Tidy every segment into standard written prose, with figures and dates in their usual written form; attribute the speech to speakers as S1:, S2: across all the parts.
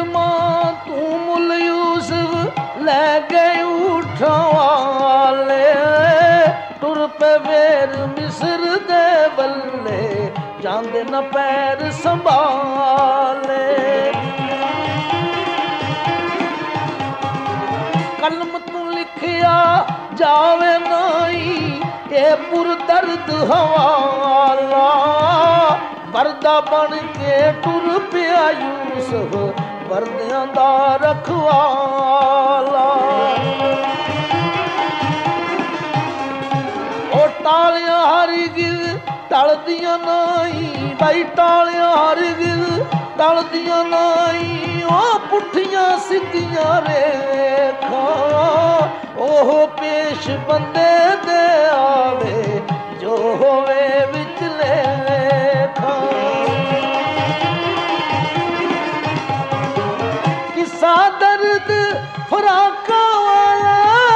S1: ਮਾਂ ਤੂੰ ਮੁੱਲ ਯੂਸਫ ਲੈ ਗਏ ਊਠਾਂ ਵਾਲੇ, ਟੁਰ ਪਏ ਵੇਰ ਮਿਸਰ ਦੇ ਵੱਲੇ, ਜਾਂਦੇ ਨਾ ਪੈਰ ਸੰਭਾਲੇ। ਕਲਮ ਤੂੰ ਲਿਖਿਆ ਜਾਵੇ ਨਾਈ, ਇਹ ਪੁਰ ਦਰਦ ਹਵਾਲਾ, ਵਰਦਾ ਬਣ ਕੇ ਟੁਰ ਪਿਆ ਯੂਸਫ, ਵਰਦਿਆਂ ਦਾ ਰਖਵਾਲਾ। ਉਹ ਟਾਲੀਆਂ ਹਰਗਿਜ਼ ਟਲਦੀਆਂ ਨਾਈ, ਬਾਈ ਟਾਲੀਆਂ ਹਰਗਿਜ਼ ਟਲਦੀਆਂ ਨਾਈ, ਉਹ ਪੁੱਠੀਆਂ ਸਿੱਧੀਆਂ ਰੇਖਾਂ, ਉਹ ਪੇਸ਼ ਬੰਦੇ ਦੇ ਆਵੇ, ਜੋ ਹੋਵੇ ਵਿਚਲੇ ਲੇਖਾਂ। ਕਿੱਸਾ ਦਰਦ ਫਰਾਕਾਂ ਵਾਲਾ,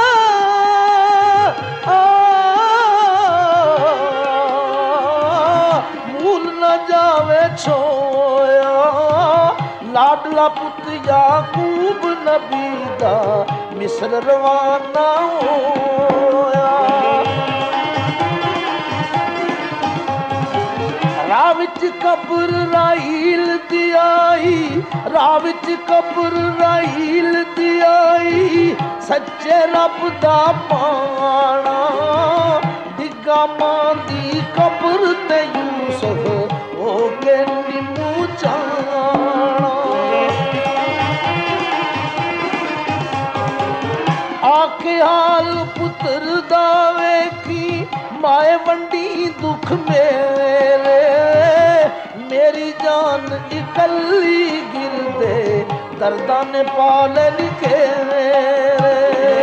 S1: ਮੂਲ ਨਾ ਜਾਵੇ ਛੋਇਆ, ਲਾਡਲਾ ਪੁੱਤ ਯਾਕੂਬ ਨਬੀ ਦਾ, ਮਿਸਰ ਰਵਾਨਾ ਹੋਇਆ। ਰਾਹ ਵਿੱਚ ਕਬਰ ਰਾਹੀਲ ਦੀ ਆਈ, ਰਾਹ ਵਿੱਚ ਕਬਰ ਰਾਹੀਲ ਦੀ ਆਈ, ਸੱਚੇ ਰੱਬ ਦਾ ਪਾਣਾ, ਡਿੱਗਾ ਮਾਂ ਦੀ ਕਬਰ ਤੇ ਯੂਸਫ, ਹੋ ਕੇ ਨਿੰਮੂ ਚਾਣਾ। ਆਖੇ ਹਾਲ ਪੁੱਤਰ ਦਾ ਵੇਖੀ, ਮਾਏ ਵੰਡੀ ਦੁੱਖ ਮੇਰੇ, ਮੇਰੀ ਜਾਨ ਇਕੱਲੀ ਗਿਰਦੇ, ਦਰਦਾਂ ਨੇ ਪਾਲੇ ਨਿਕੇਰੇ।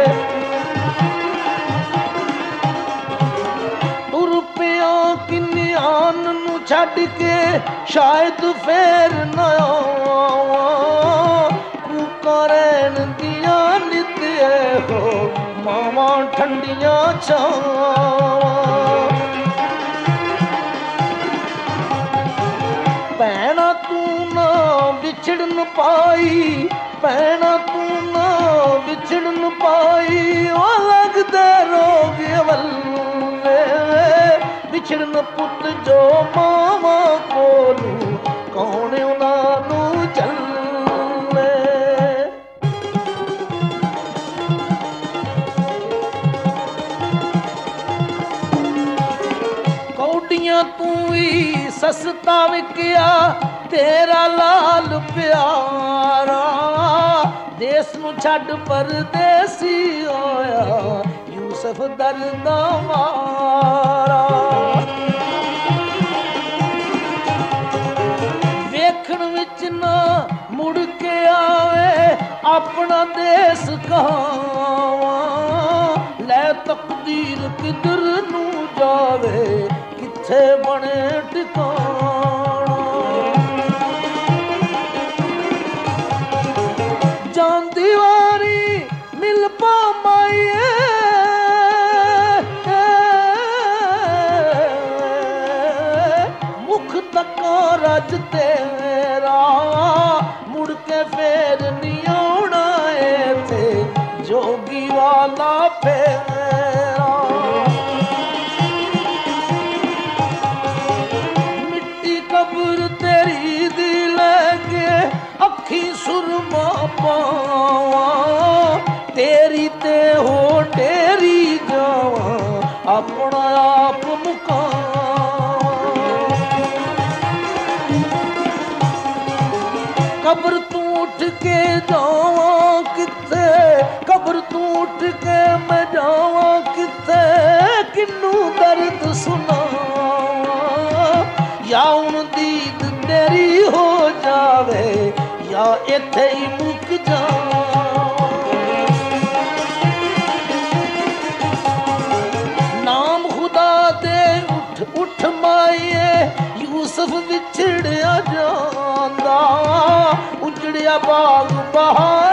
S1: ਟੁਰ ਪਿਆ ਕਿਨਿਆਨ ਨੂੰ ਛੱਡ ਕੇ, ਸ਼ਾਇਦ ਫੇਰ ਨਾ ਆਵਾਂ, ਕੂਕਾਂ ਰਹਿਣ ਦੀਆਂ ਨਿਤ ਇਹੋ, ਮਾਵਾਂ ਠੰਡੀਆਂ ਛਾਵਾਂ। ਭੈਣਾ ਤੂੰ ਨਾ ਵਿਛੜਨ ਪਾਈ, ਭੈਣਾ ਤੂੰ ਨਾ ਵਿਛੜਨ ਪਾਈ, ਉਹ ਲੱਗਦੇ ਰੋਗ ਵੱਲੇ, ਵਿਛੜਨ ਪੁੱਤ ਜੋ ਮਾਵਾਂ ਕੋਲੋਂ, ਕੌਣ ਉਹਨਾਂ ਨੂੰ ਚੱਲੇ। ਕੌਡੀਆਂ ਤੂੰ ਵੀ ਸਸਤਾ ਵਿਕਿਆ, ਤੇਰਾ ਲਾਲ ਪਿਆਰਾ, ਦੇਸ ਨੂੰ ਛੱਡ ਪਰਦੇਸੀ ਹੋਇਆ, ਯੂਸਫ ਦਰਦਾਂ ਮਾਰਾ। ਵੇਖਣ ਵਿੱਚ ਨਾ ਮੁੜ ਕੇ ਆਵੇ, ਆਪਣਾ ਦੇਸ ਕਹਾਵਾਂ, ਲੈ ਤਕਦੀਰ ਕਿਧਰ ਨੂੰ ਜਾਵੇ, ਕਿੱਥੇ ਬਣੇ ਟਿਕਾਣਾ। ਜਾਂਦੀ ਵਾਰੀ ਮਿਲ ਪਾ ਮਾਈਏ, ਮੁਖ ਤੱਕਾਂ ਰੱਜ ਤੇਰਾ, ਮੁੜ ਕੇ ਫੇਰ ਨੀ ਆਉਣਾ ਏਥੇ, ਜੋਗੀ ਵਾਲਾ ਫੇਰਾ। ਮਿੱਟੀ ਕਬਰ ਤੇਰੀ ਦੀ ਲੈ ਕੇ, ਅੱਖੀ ਸੁਰਮਾ ਪਾਵਾਂ, ਤੇਰੀ ਤੇ ਹੋ ਤੇਰੀ ਜਾਵਾਂ, ਆਪਣਾ ਆਪ ਮੁਕਾਵਾਂ। ਕਬਰ ਤੂੰ ਉੱਠ ਕੇ ਜਾਵਾਂ ਕਿੱਥੇ, ਕਬਰ ਤੂੰ ਉੱਠ ਕੇ ਮੈਂ ਜਾਵਾਂ ਕਿੱਥੇ, ਕਿਨੂੰ ਦਰਦ ਸੁਣਾਵਾਂ, ਜਾਂ ਹੁਣ ਦੀਦ ਤੇਰੀ ਹੋ ਜਾਵੇ, ਜਾਂ ਇੱਥੇ ਹੀ ਮੁੱਕ ਜਾਵਾਂ। ਨਾਮ ਖੁਦਾ ਦੇ ਉੱਠ ਉੱਠ ਮਾਈਏ, ਯੂਸਫ ਵਿਛੜਿਆ ਜਾਂਦਾ, ਉਜੜਿਆ ਬਾਗ ਬਹਾਰ